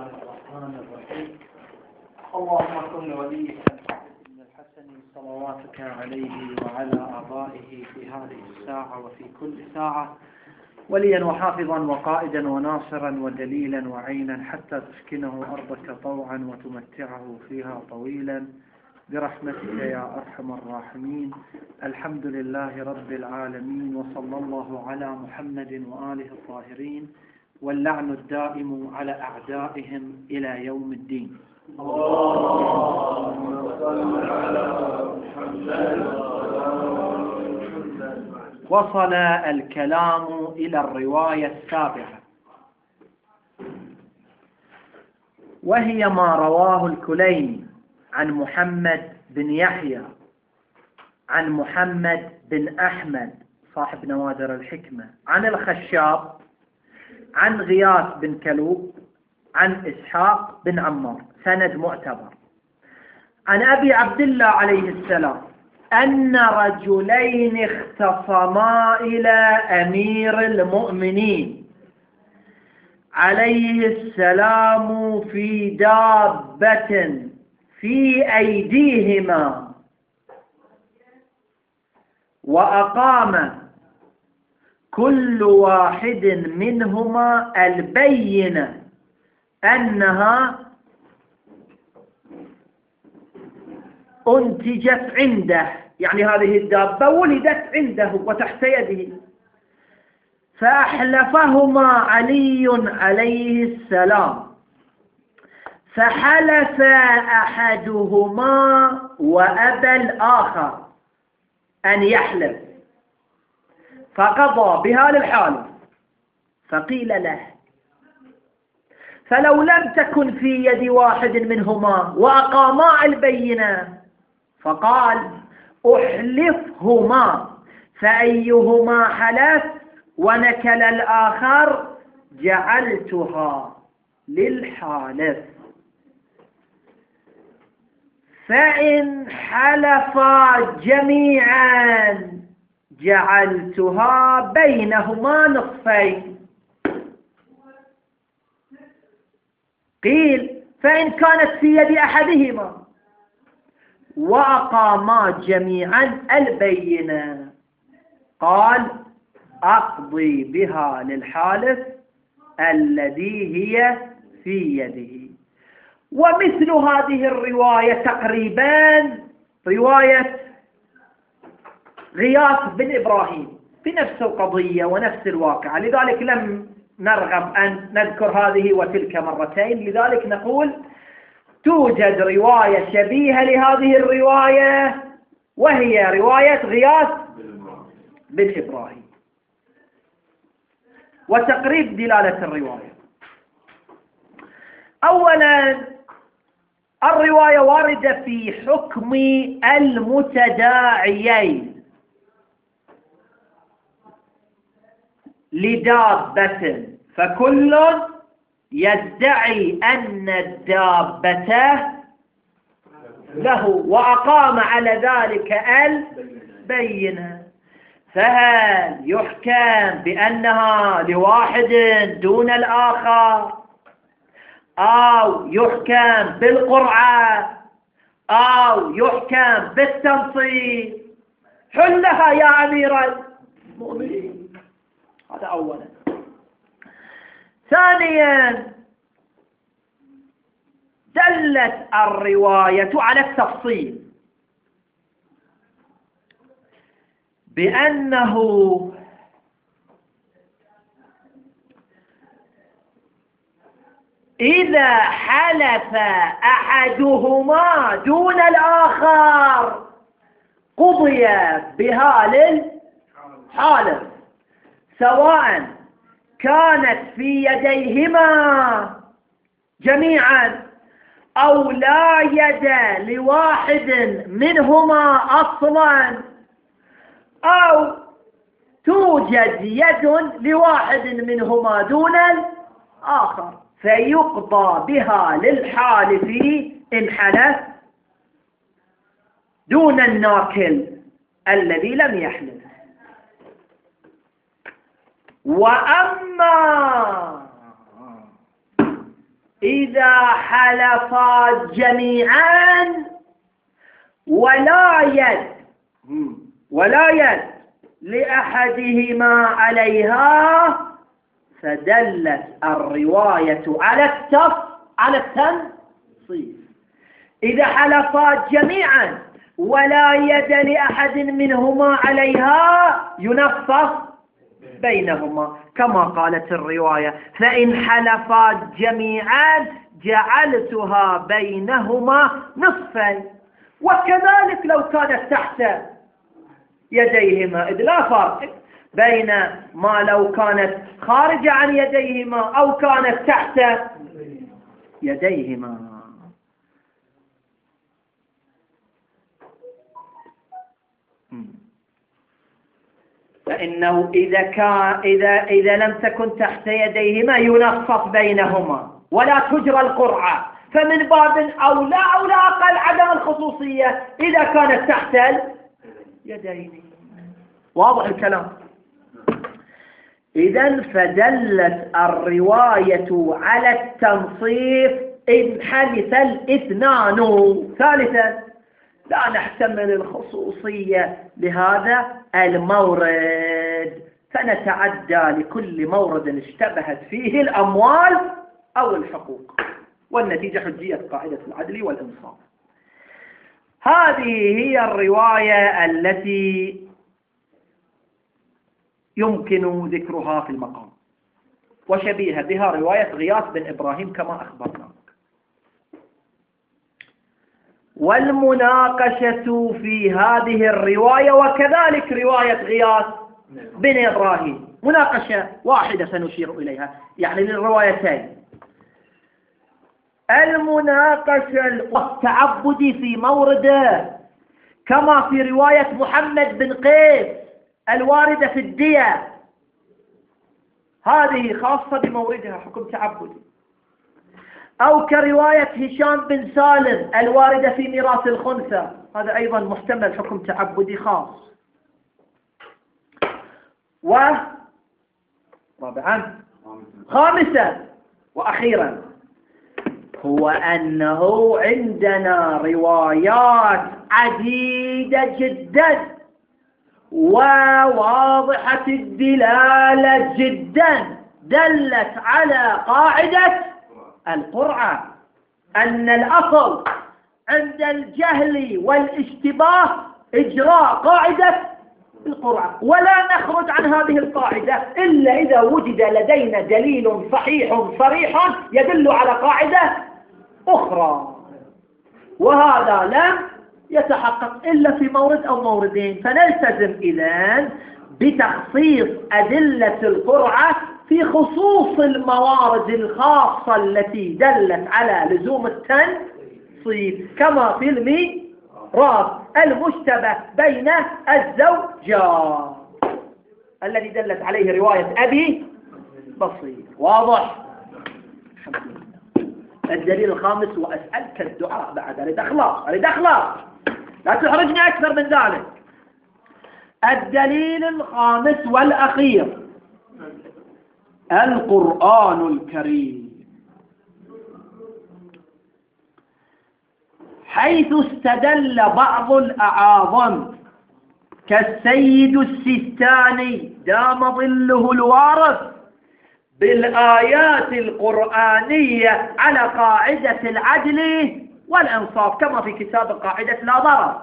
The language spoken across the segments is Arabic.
الله الرحمن الرحيم. اللهم كن وليك بن الحسن صلواتك عليه وعلى آبائه في هذه الساعة وفي كل ساعة وليا وحافظا وقائدا وناصرا ودليلا وعينا حتى تسكنه أرضك طوعا وتمتعه فيها طويلا برحمتك يا أرحم الراحمين. الحمد لله رب العالمين، وصلى الله على محمد وآله الطاهرين، واللعن الدائم على أعدائهم إلى يوم الدين. اللهم صل على محمد. وصل الكلام إلى الرواية السابعة، وهي ما رواه الكليني عن محمد بن يحيى عن محمد بن أحمد صاحب نوادر الحكمة عن الخشاب عن غياث بن كلوب عن إسحاق بن عمار، سند معتبر، عن أبي عبد الله عليه السلام أن رجلين اختصما إلى أمير المؤمنين عليه السلام في دابة في أيديهما، وأقام كل واحد منهما البينة أنها أنتجت عنده، يعني هذه الدابة ولدت عنده وتحت يده. فأحلفهما علي عليه السلام، فحلف أحدهما وأبى الآخر أن يحلف، فقضى بها للحالف. فقيل له: فلو لم تكن في يد واحد منهما وأقاما البينة؟ فقال: أحلفهما، فأيهما حلف ونكل الآخر جعلتها للحالف، فإن حلفا جميعا جعلتها بينهما نصفين. قيل: فإن كانت في يد أحدهما وأقاما جميعا البينة؟ قال: أقضي بها للحالف الذي هي في يده. ومثل هذه الرواية تقريبا رواية غياث بن إبراهيم في نفس القضية ونفس الواقع، لذلك لم نرغب أن نذكر هذه وتلك مرتين، لذلك نقول توجد رواية شبيهة لهذه الرواية، وهي رواية غياث بن إبراهيم. وتقريب دلالة الرواية: أولا، الرواية واردة في حكم المتداعيين لدابة، فكل يدعي أن الدابة له وأقام على ذلك البينة، فهل يحكم بأنها لواحد دون الآخر، أو يحكم بالقرعة، أو يحكم بالتنصيب؟ حلها يا أمير المؤمنين. هذا أولا. ثانيا، دلت الرواية على التفصيل بأنه إذا حلف أحدهما دون الآخر قضي بها للحالف، سواء كانت في يديهما جميعا أو لا يد لواحد منهما أصلا، أو توجد يد لواحد منهما دون الآخر، فيقضى بها للحالف إن حلف دون الناكل الذي لم يحلف. وأما إذا حلفا جميعا ولا يد لأحدهما عليها، فدلت الرواية على التنصيف. إذا حلفا جميعا ولا يد لأحد منهما عليها ينفص بينهما، كما قالت الرواية: فإن حلفا جميعا جعلتها بينهما نصفين. وكذلك لو كانت تحت يديهما، إذ لا فرق بين ما لو كانت خارجة عن يديهما أو كانت تحت يديهما. فإنه إذا لم تكن تحت يديهما ينصف بينهما ولا تجرى القرعة، فمن باب أولى أقل عدم الخصوصية إذا كانت تحت اليدين. واضح الكلام؟ إذن فدلت الرواية على التنصيف إن حلف الاثنان. ثالثا، لا نحتمل الخصوصية لهذا المورد، فنتعدى لكل مورد اشتبهت فيه الأموال أو الحقوق، والنتيجة حجية قاعدة العدل والإنصاف. هذه هي الرواية التي يمكن ذكرها في المقام، وشبيهة بها رواية غياث بن إبراهيم كما أخبرناك. والمناقشة في هذه الرواية وكذلك رواية غياث بن إبراهيم مناقشة واحدة سنشير إليها، يعني للروايتين. المناقشة التعبدي في مورده كما في رواية محمد بن قيس الواردة في الدية، هذه خاصة بموردها حكم تعبدي، أو كرواية هشام بن سالم الواردة في ميراث الخنثى، هذا أيضا محتمل حكم تعبدي خاص. ورابعا خامسا وأخيرا هو أنه عندنا روايات عديدة جدا وواضحة الدلالة جدا دلت على قاعدة القرعة، أن الأصل عند الجهل والاشتباه إجراء قاعدة القرعة، ولا نخرج عن هذه القاعدة إلا إذا وجد لدينا دليل صحيح صريح يدل على قاعدة أخرى، وهذا لم يتحقق إلا في مورد أو موردين. فنلتزم إذن بتخصيص أدلة القرعة في خصوص الموارد الخاصة التي دلت على لزوم التنصيف، كما في الميراث المشتبه بين الزوجات الذي دلت عليه رواية أبي بصير. واضح؟ الدليل الخامس، وأسألك الدعاء بعد، أريد أخلاص لا تحرجني أكثر من ذلك. الدليل الخامس والأخير القرآن الكريم، حيث استدل بعض الأعاظم كالسيد السيستاني دام ظله الوارث بالآيات القرآنية على قاعدة العدل والإنصاف، كما في كتاب قاعدة لا ضرر.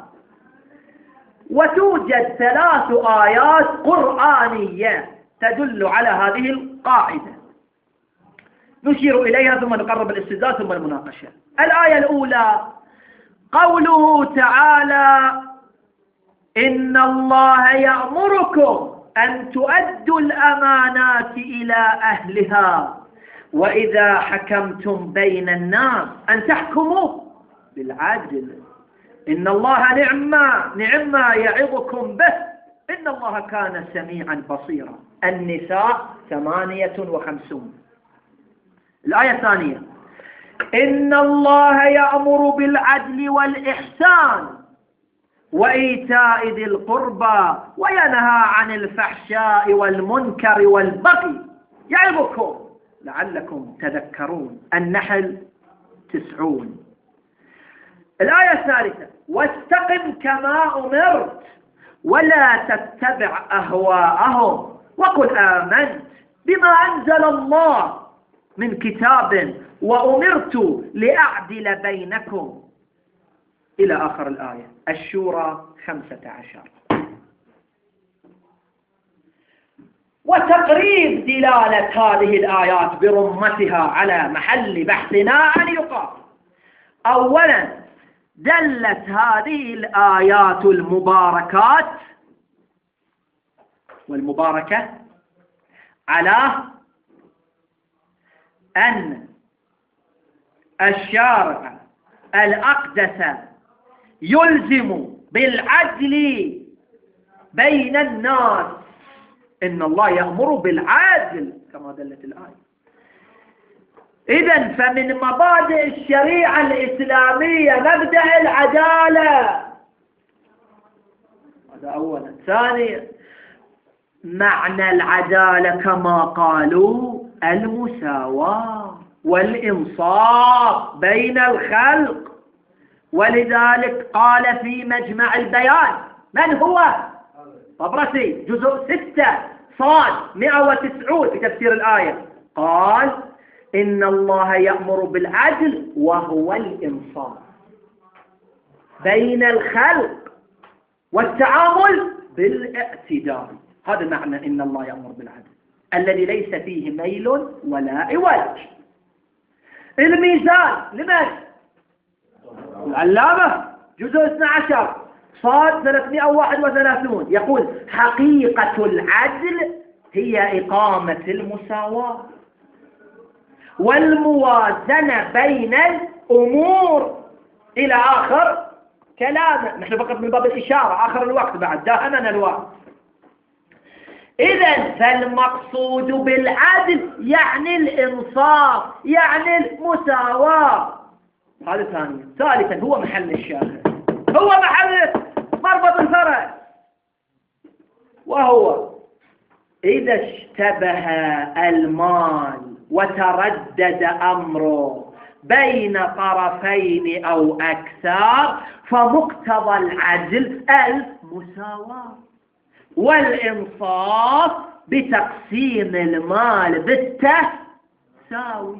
وتوجد 3 آيات قرآنية تدل على هذه القاعدة، نشير إليها ثم نقرب الاستدلال ثم المناقشة. الآية الأولى قوله تعالى: إن الله يأمركم أن تؤدوا الأمانات إلى أهلها وإذا حكمتم بين الناس أن تحكموا بالعدل إن الله نعم ما يعظكم به إن الله كان سميعا بصيرا. النساء 58. الآية الثانية: إن الله يأمر بالعدل والإحسان وإيتاء ذي القربى وينهى عن الفحشاء والمنكر والبغي يعظكم لعلكم تذكرون. النحل 90. الآية الثالثة: واستقم كما أمرت ولا تتبع أهواءهم وقل آمنت بما أنزل الله من كتاب وأمرت لأعدل بينكم، إلى آخر الآية. الشورى 15. وتقريب دلالة هذه الآيات برمتها على محل بحثنا أن يقال: أولا، دلت هذه الآيات المباركات والمباركة على أن الشارع الأقدس يلزم بالعدل بين الناس. إن الله يأمر بالعدل كما دلت الآية. إذن فمن مبادئ الشريعة الإسلامية مبدأ العدالة، هذا أولا. ثانيا، معنى العدالة كما قالوا المساواة والإنصاف بين الخلق، ولذلك قال في مجمع البيان: من هو؟ طبرسي، جزء 6 صاد 190 في تفسير الآية، قال: إن الله يأمر بالعدل وهو الإنصاف بين الخلق والتعامل بالاعتدال. هذا معنى إن الله يأمر بالعدل الذي ليس فيه ميل ولا عوج. الميزان لمن؟ العلامة، جزء 12 صاد 331، يقول: حقيقة العدل هي إقامة المساواة والموازنة بين الأمور، إلى آخر كلامه. نحن فقط من باب الإشارة، آخر الوقت بعد دائما الوقت. إذن فالمقصود بالعدل يعني الإنصاف، يعني المساواة. هذا ثانيا. ثالثا، هو محل الشاهد، هو محل مربط الفرس، وهو إذا اشتبه المال وتردد أمره بين طرفين أو أكثر فمقتضى العدل المساواة والإنصاف بتقسيم المال بالتساوي،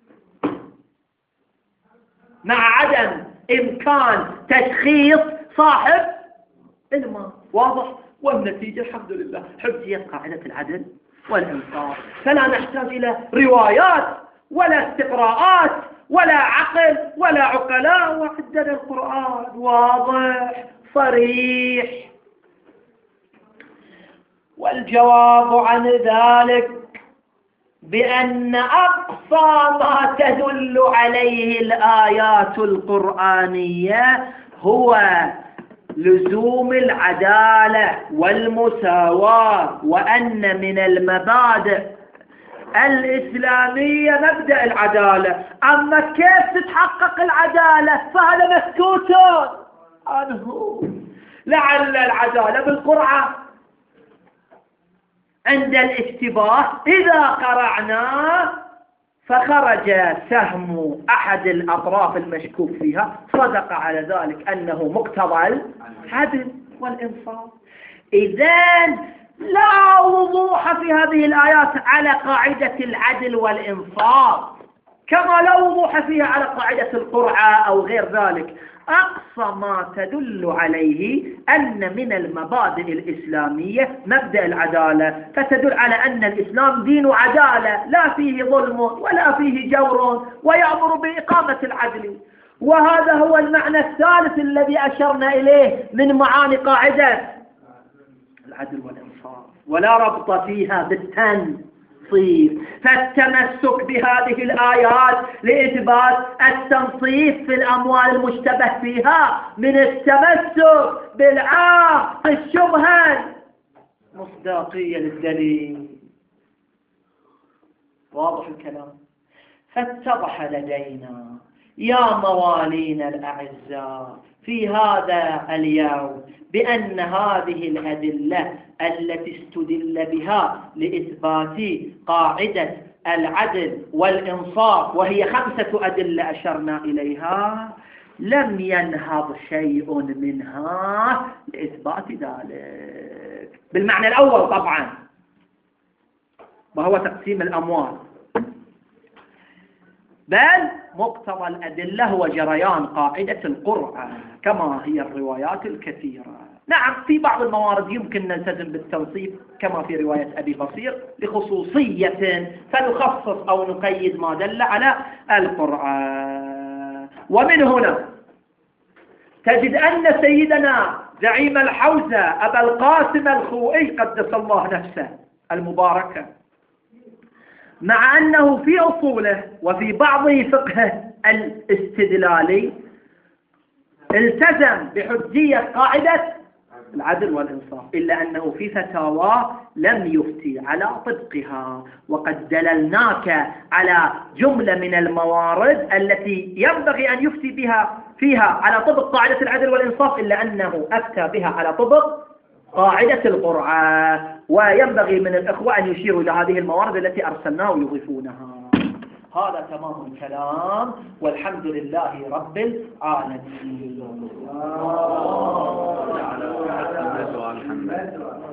مع عدم إمكان تشخيص صاحب المال. واضح؟ والنتيجة الحمد لله حفظت قاعدة العدل والإنصاف، فلا نحتاج إلى روايات ولا استقراءات ولا عقل ولا عقلاء، وعندنا القرآن واضح صريح. والجواب عن ذلك بأن أقصى ما تدل عليه الآيات القرآنية هو لزوم العدالة والمساواة، وأن من المبادئ الإسلامية مبدأ العدالة. أما كيف تتحقق العدالة فهذا مسكوت عنه. لعل العدالة بالقرعة عند الاشتباه إذا قرعنا فخرج سهم أحد الأطراف المشكوك فيها صدق على ذلك أنه مقتضى العدل والإنصاف. إذن لا وضوح في هذه الآيات على قاعدة العدل والإنصاف، كما لا وضوح فيها على قاعدة القرعة أو غير ذلك. أقصى ما تدل عليه أن من المبادئ الإسلامية مبدأ العدالة، فتدل على أن الإسلام دين عدالة لا فيه ظلم ولا فيه جور، ويأمر بإقامة العدل. وهذا هو المعنى الثالث الذي أشرنا إليه من معاني قاعدة العدل والإنصاف، ولا ربط فيها بالتنصيف. فالتمسك بهذه الآيات لإثبات التنصيف في الأموال المشتبه فيها من التمسك بالعاق الشبهة مصداقية للدليل. واضح الكلام؟ فاتضح لدينا يا موالينا الأعزاء في هذا اليوم بأن هذه الأدلة التي استدل بها لإثبات قاعدة العدل والإنصاف، وهي 5 أدلة أشرنا إليها، لم ينهض شيء منها لإثبات ذلك بالمعنى الأول طبعا، وهو تقسيم الأموال، بل مقتضى الأدلة هو جريان قاعدة القرعة كما هي الروايات الكثيرة. نعم في بعض الموارد يمكن نلتزم بالتنصيب كما في رواية أبي بصير لخصوصية فنخصص أو نقيد ما دل على القرعة. ومن هنا تجد أن سيدنا زعيم الحوزة أبا القاسم الخوئي قدس الله نفسه المباركة، مع أنه في أصوله وفي بعض فقهه الاستدلالي التزم بحجية قاعدة العدل والإنصاف، إلا أنه في فتاوى لم يفتي على طبقها، وقد دللناك على جملة من الموارد التي ينبغي أن يفتي بها فيها على طبق قاعدة العدل والإنصاف، إلا أنه أفتى بها على طبق قاعدة القرعة. وينبغي من الإخوة أن يشيروا إلى هذه الموارد التي أرسلناه ويضيفونها. هذا تمام الكلام، والحمد لله رب العالمين.